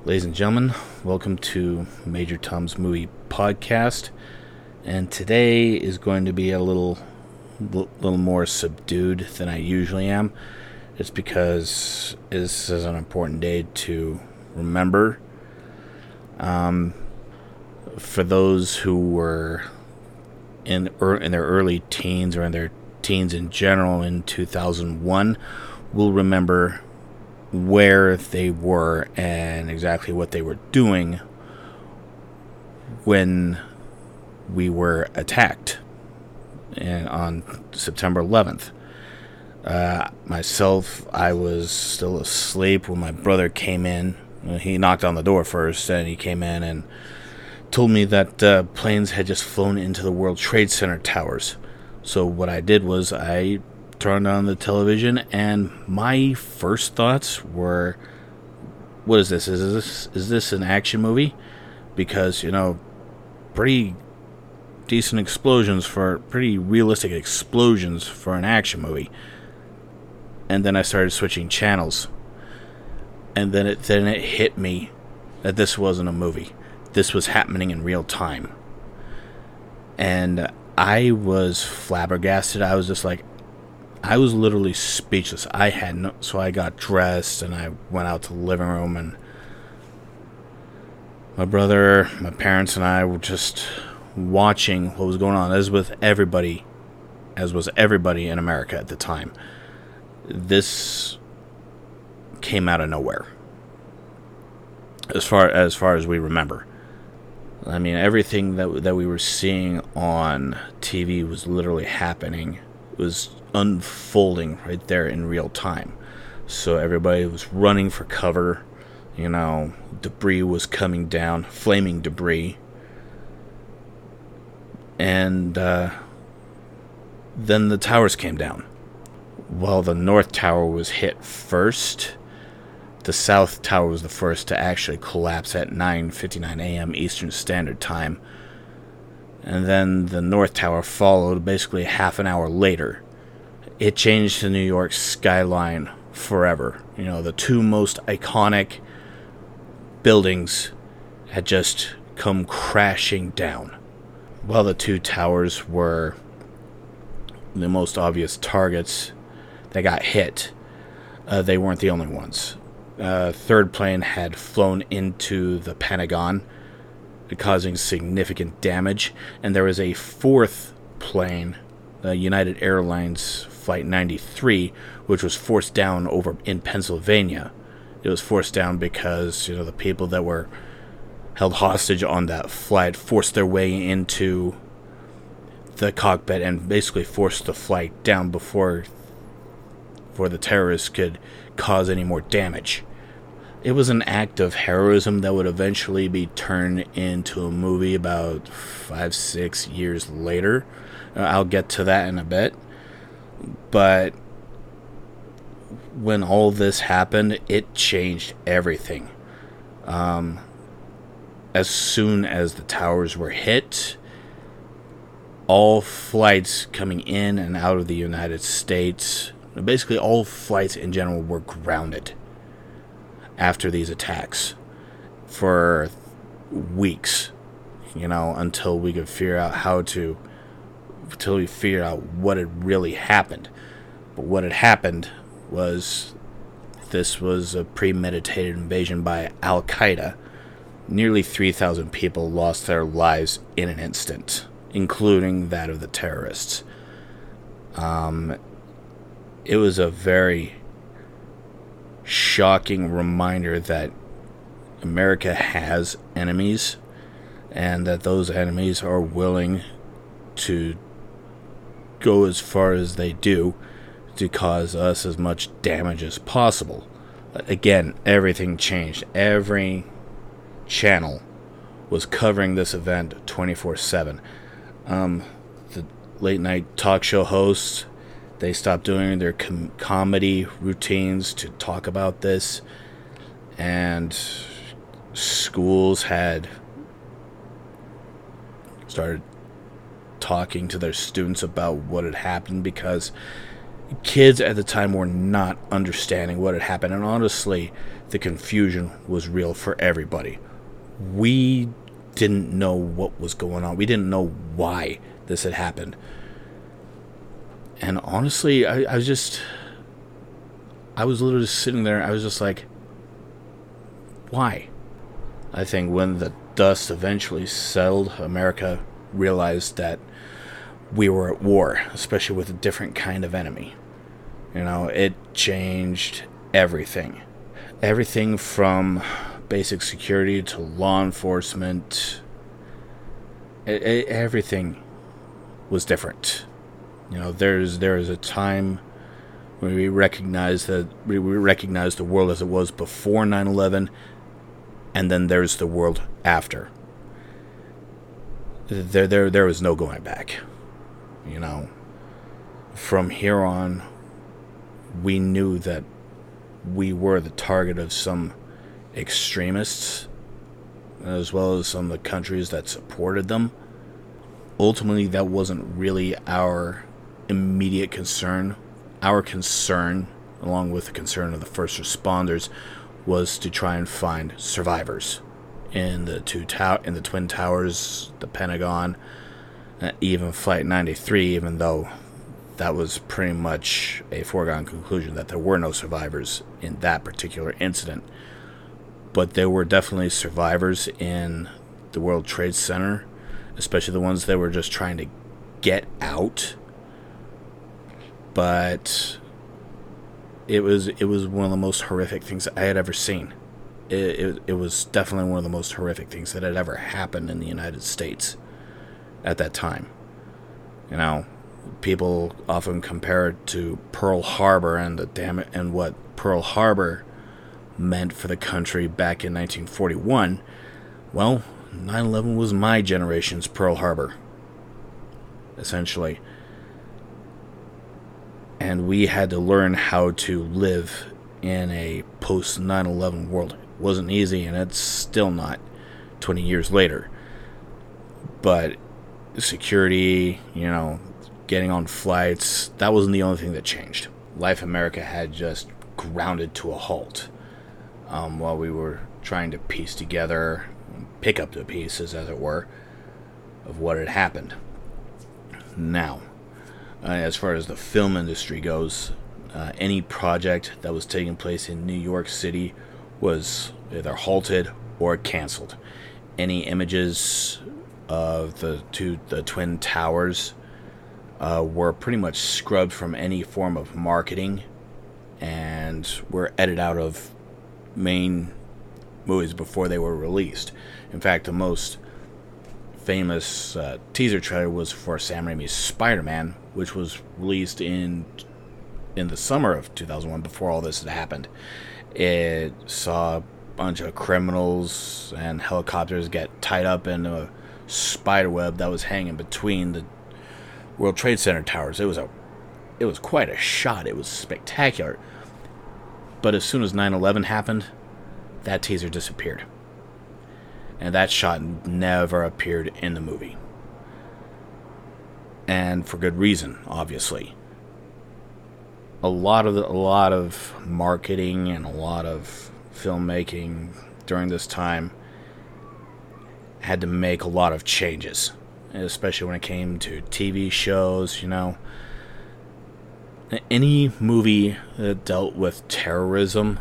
Ladies and gentlemen, welcome to Major Tom's Movie Podcast. And today is going to be a little more subdued than I usually am. It's because this is an important day to remember. For those who were in their early teens or in their teens in general in 2001, will remember where they were and exactly what they were doing when we were attacked on September 11th. Myself, I was still asleep when my brother came in. He knocked on the door first, and he came in and told me that planes had just flown into the World Trade Center towers. So what I did was I turned on the television, and my first thoughts were, what is this? Is this an action movie? Because, pretty decent explosions pretty realistic explosions for an action movie. And then I started switching channels. And then it hit me that this wasn't a movie. This was happening in real time. And I was flabbergasted. I was just like, I was literally speechless. So I got dressed and I went out to the living room, and my brother, my parents, and I were just watching what was going on, as was everybody in America at the time. This came out of nowhere, as far as we remember. I mean, everything that we were seeing on TV was literally happening. It was unfolding right there in real time. So everybody was running for cover. Debris was coming down, flaming debris. And then the towers came down. While the North Tower was hit first, the South Tower was the first to actually collapse at 9:59 a.m. Eastern Standard Time. And then the North Tower followed basically half an hour later. It changed the New York skyline forever. The two most iconic buildings had just come crashing down. While the two towers were the most obvious targets that got hit, they weren't the only ones. A third plane had flown into the Pentagon, causing significant damage, and there was a fourth plane, the United Airlines Flight 93, which was forced down over in Pennsylvania. It was forced down because the people that were held hostage on that flight forced their way into the cockpit and basically forced the flight down before the terrorists could cause any more damage. It was an act of heroism that would eventually be turned into a movie about 5-6 years later. I'll get to that in a bit. But when all this happened, it changed everything. As soon as the towers were hit, all flights coming in and out of the United States, basically all flights in general, were grounded after these attacks for weeks, until we could figure out until we figured out what had really happened. But what had happened was, this was a premeditated invasion by Al-Qaeda. Nearly 3,000 people lost their lives in an instant, including that of the terrorists. It was a very shocking reminder that America has enemies, and that those enemies are willing to go as far as they do to cause us as much damage as possible. Again, everything changed. Every channel was covering this event 24/7. The late night talk show hosts, they stopped doing their comedy routines to talk about this, and schools had started talking to their students about what had happened, because kids at the time were not understanding what had happened. And honestly, the confusion was real for everybody. We didn't know what was going on. We didn't know why this had happened. And honestly, I was literally sitting there. I was just like, why? I think when the dust eventually settled, America realized that we were at war, especially with a different kind of enemy. It changed everything. Everything from basic security to law enforcement. Everything was different. There is a time when we recognize the world as it was before 9/11, and then there's the world after. There was no going back. From here on, we knew that we were the target of some extremists, as well as some of the countries that supported them. Ultimately, that wasn't really our immediate concern. Our concern, along with the concern of the first responders, was to try and find survivors in the Twin Towers, the Pentagon, even Flight 93, even though that was pretty much a foregone conclusion that there were no survivors in that particular incident. But there were definitely survivors in the World Trade Center, especially the ones that were just trying to get out. But it was one of the most horrific things I had ever seen. It was definitely one of the most horrific things that had ever happened in the United States at that time. People often compare it to Pearl Harbor and what Pearl Harbor meant for the country back in 1941. Well, 9/11 was my generation's Pearl Harbor, essentially. And we had to learn how to live in a post-9/11 world. It wasn't easy, and it's still not 20 years later. But security, getting on flights, that wasn't the only thing that changed. Life in America had just grounded to a halt while we were trying to piece together, pick up the pieces, as it were, of what had happened. Now, as far as the film industry goes, any project that was taking place in New York City was either halted or canceled. Any images of the Twin Towers were pretty much scrubbed from any form of marketing and were edited out of main movies before they were released. In fact, the most famous teaser trailer was for Sam Raimi's Spider-Man, which was released in the summer of 2001, before all this had happened. It saw a bunch of criminals and helicopters get tied up in a spider web that was hanging between the World Trade Center towers. It was quite a shot. It was spectacular. But as soon as 9/11 happened, that teaser disappeared. And that shot never appeared in the movie. And for good reason, obviously. A lot of marketing and a lot of filmmaking during this time had to make a lot of changes, especially when it came to TV shows. Any movie that dealt with terrorism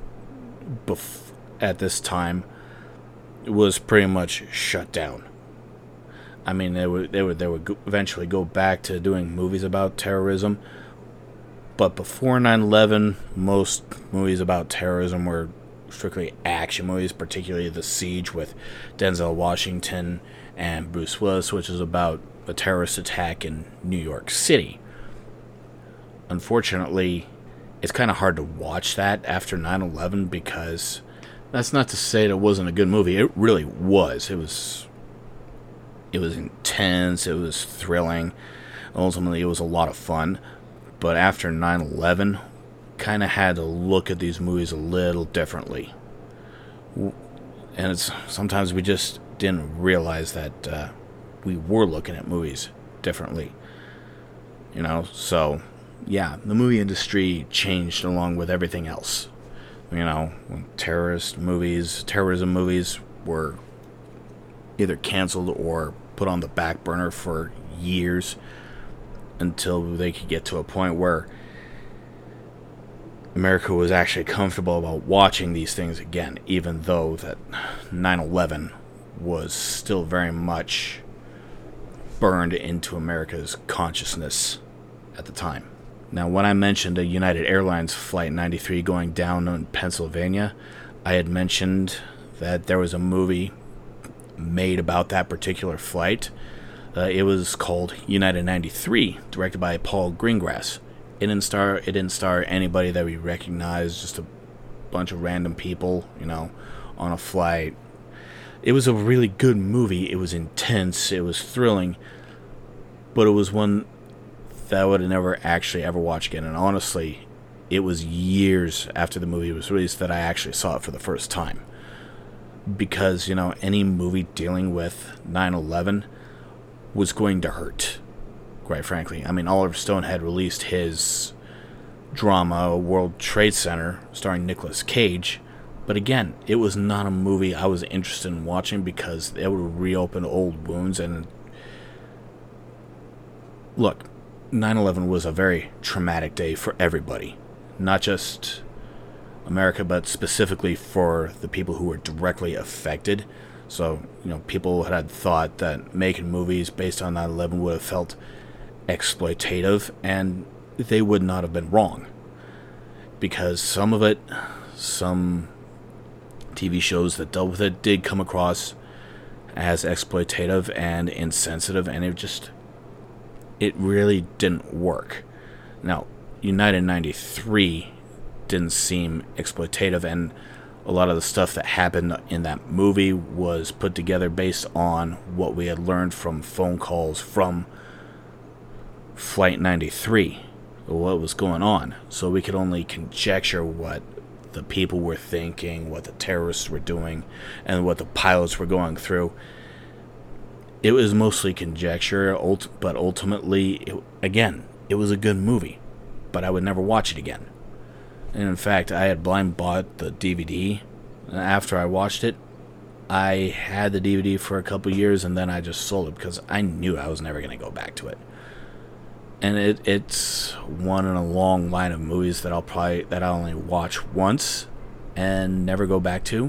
at this time was pretty much shut down. I mean, they would eventually go back to doing movies about terrorism, but before 9/11, most movies about terrorism were strictly action movies, particularly The Siege with Denzel Washington and Bruce Willis, which is about a terrorist attack in New York City. Unfortunately, it's kind of hard to watch that after 9/11, because that's not to say that it wasn't a good movie. It really was. It was intense. It was thrilling. Ultimately, it was a lot of fun. But after 9/11, kind of had to look at these movies a little differently. And sometimes we just didn't realize that we were looking at movies differently. So, yeah, the movie industry changed along with everything else. when terrorism movies were either canceled or put on the back burner for years until they could get to a point where America was actually comfortable about watching these things again, even though that 9/11 was still very much burned into America's consciousness at the time. Now, when I mentioned a United Airlines Flight 93 going down in Pennsylvania, I had mentioned that there was a movie made about that particular flight. It was called United 93, directed by Paul Greengrass. It didn't star anybody that we recognized, just a bunch of random people, on a flight. It was a really good movie. It was intense. It was thrilling. But it was one that I would have never actually ever watched again. And honestly, it was years after the movie was released that I actually saw it for the first time. Because, any movie dealing with 9/11 was going to hurt, quite frankly. I mean, Oliver Stone had released his drama, World Trade Center, starring Nicolas Cage. But again, it was not a movie I was interested in watching because it would reopen old wounds. And look, 9/11 was a very traumatic day for everybody. Not just America, but specifically for the people who were directly affected. So, people had thought that making movies based on 9/11 would have felt exploitative, and they would not have been wrong. Because some TV shows that dealt with it did come across as exploitative and insensitive, and it really didn't work. Now, United 93 didn't seem exploitative, and a lot of the stuff that happened in that movie was put together based on what we had learned from phone calls from Flight 93, what was going on. So we could only conjecture what the people were thinking, what the terrorists were doing, and what the pilots were going through. It was mostly conjecture, but ultimately, it was a good movie, but I would never watch it again. And in fact, I had blind bought the DVD, and after I watched it, I had the DVD for a couple years, and then I just sold it because I knew I was never going to go back to it. And it's one in a long line of movies that I'll only watch once and never go back to.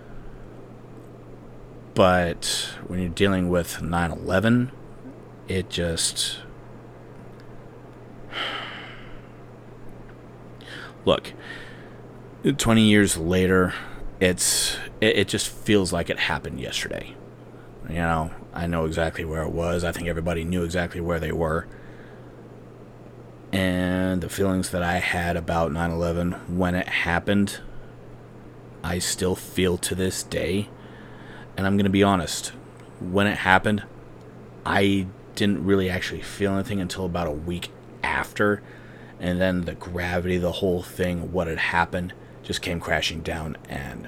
But when you're dealing with 9/11, it just... Look, 20 years later, it just feels like it happened yesterday. I know exactly where it was. I think everybody knew exactly where they were. And the feelings that I had about 9/11 when it happened, I still feel to this day. And I'm going to be honest, when it happened, I didn't really actually feel anything until about a week after. And then the gravity, the whole thing, what had happened, just came crashing down. And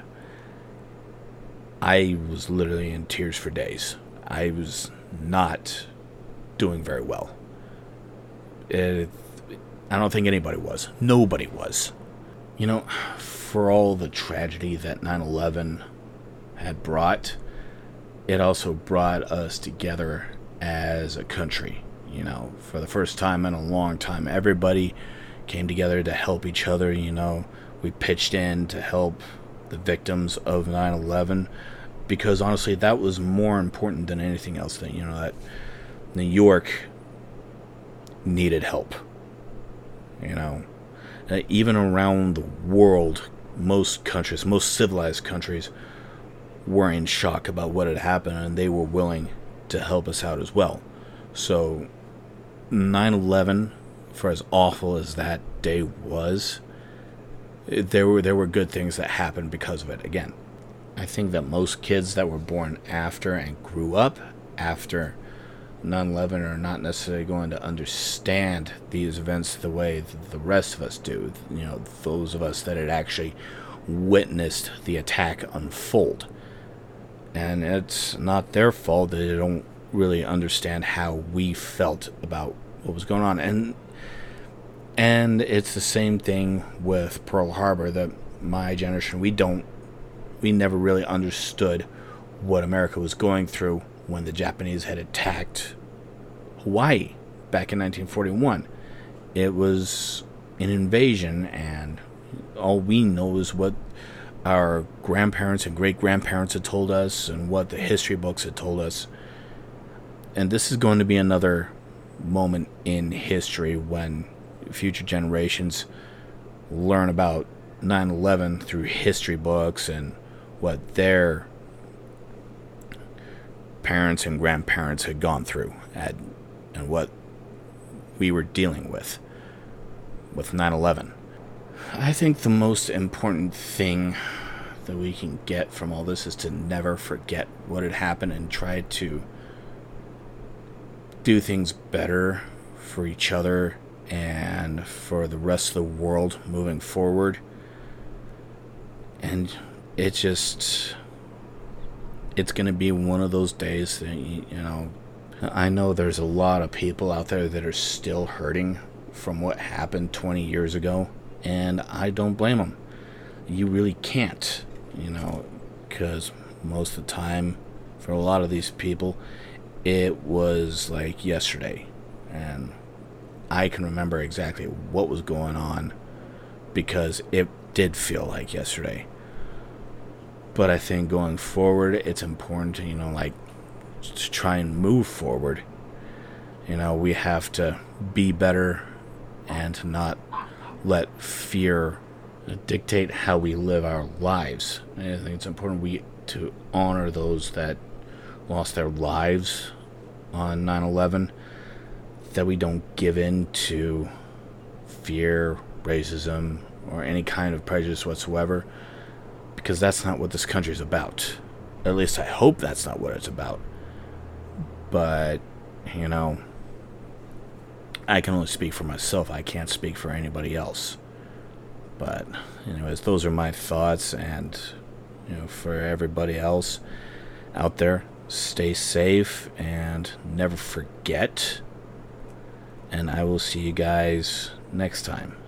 I was literally in tears for days. I was not doing very well. I don't think anybody was. Nobody was. For all the tragedy that 9/11 had brought, it also brought us together as a country. For the first time in a long time, everybody came together to help each other. We pitched in to help the victims of 9/11 because honestly, that was more important than anything else. That New York needed help. Even around the world, most countries, most civilized countries, were in shock about what had happened, and they were willing to help us out as well. So 9/11, for as awful as that day was, there were good things that happened because of it. Again, I think that most kids that were born after and grew up after 9/11 are not necessarily going to understand these events the way the rest of us do. Those of us that had actually witnessed the attack unfold. And it's not their fault that they don't really understand how we felt about what was going on. And it's the same thing with Pearl Harbor, that my generation, we never really understood what America was going through when the Japanese had attacked Hawaii back in 1941. It was an invasion, and all we know is what our grandparents and great-grandparents had told us and what the history books had told us. And this is going to be another moment in history when future generations learn about 9/11 through history books and what their parents and grandparents had gone through and what we were dealing with 9/11. I think the most important thing that we can get from all this is to never forget what had happened and try to do things better for each other and for the rest of the world moving forward. And it's going to be one of those days that, I know there's a lot of people out there that are still hurting from what happened 20 years ago, and I don't blame them. You really can't, because most of the time, for a lot of these people, it was like yesterday, and I can remember exactly what was going on because it did feel like yesterday. But I think going forward, it's important to, to try and move forward. We have to be better and to not let fear dictate how we live our lives. And I think it's important to honor those that lost their lives on 9/11, that we don't give in to fear, racism, or any kind of prejudice whatsoever, because that's not what this country is about. At least I hope that's not what it's about. But, I can only speak for myself. I can't speak for anybody else. But, anyways, those are my thoughts, and, for everybody else out there, stay safe and never forget. And I will see you guys next time.